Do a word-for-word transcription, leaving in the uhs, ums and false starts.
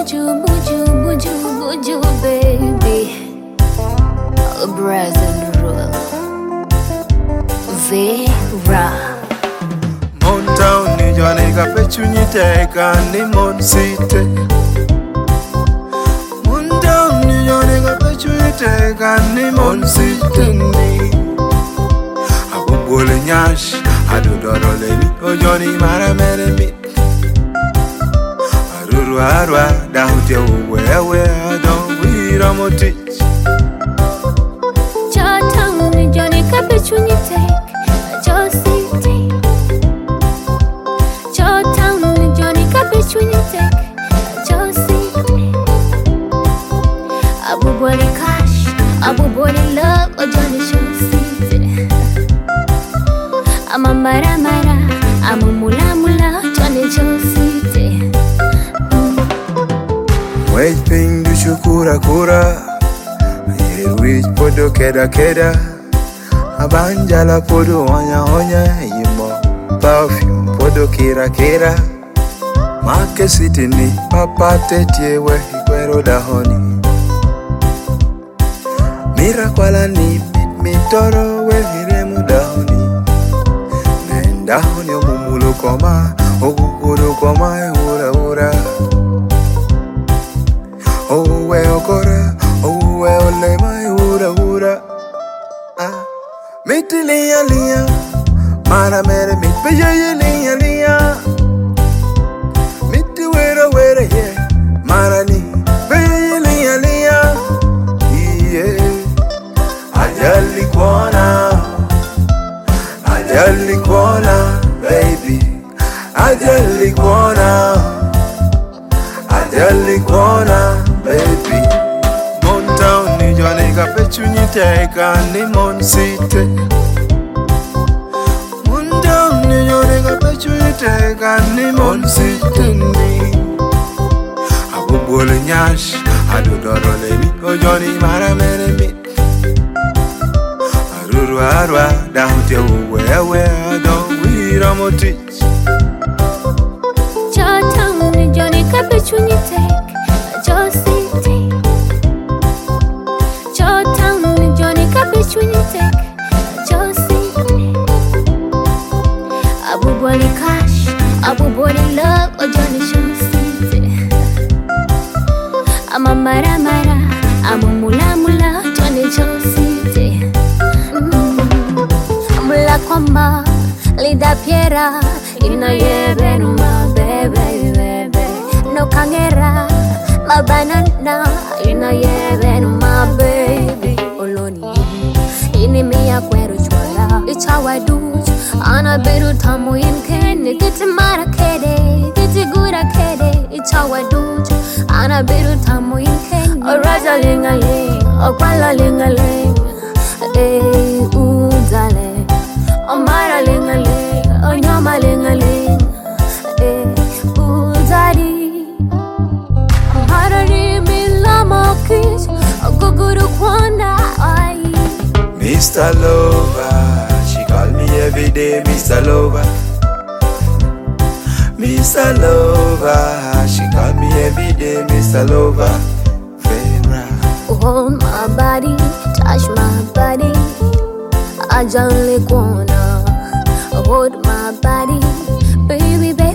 buju, buju, buju, buju, baby. Brazil roll. Vera. Montown ni jone ka pechunyi teka ni Mon City. Montown ni jone ka pechunyi teka ni Mon City ni. Abubole nyash, adudoro lebi, ojoni mara mere mi. Aruru arwa, dahutia uwewe, adon wira motich. Chatown ni jone ka pechunyi teka. City. Chowtown, Johnny Cabbage when you take Joe City. Abu Body Cash, Abu Body Love, or Johnny Show City. I'm a Mara Mara, I'm a Mula Mula, Johnny Show City. Wait, ping, do shukura kura. Here we podo keda keda. Abanjala podo onya onya yimo perfume podo kira kira Market City ni papa tetie we hikwero da honi Mira kwala ni mitoro we hiremu da honi Nenda honi omumulo koma oguguru koma e ura ura Owe okora owe olema e ura ura Ah Miti liya liya, mara mere mit beje liya liya. Miti wera wera ye, mara ni beje liya liya. Yeah, ajali kwana, ajali kwana, baby. Ajali kwana, ajali kwana, baby. Montown ni jone ka pechunyi teka ni Mon City. Montown ni jone ka pechunyi teka ni Mon City ni. Abubole nyash, adudoro lebi, ojoni mara mere mi. Aruru arwa, dahutia uwewe, adon wira motich. Chowtown ni jone ka pechunyi teka Joe City. When you take Joe City. Abu Body Cash, Abu Body Love, or Johnny Show City. I'm a Mara Mara, I'm a Mula Mula, Johnny Show City. Mula Kwamba, Lida Piera, Ina Yebe, no my baby, baby. No Kangera, my banana, Ina Yebe, no my baby. Oloni. Ini miya kwero chwala Ichawa duch Ana biru tamu inkene Kiti mara kede Kiti gura kede Ichawa duch Ana biru tamu inkene Oraja lingaling Okwala lingaling Eh, udale Omara lingaling Onyama lingaling Eh, udari Omara ni milama kish Oguguru kwana ai Mister Lover, she call me every day, Mister Lover. Mister Lover, she call me every day, Mister Lover. Vera. Hold my body, touch my body. I just wanna hold my body, baby, baby.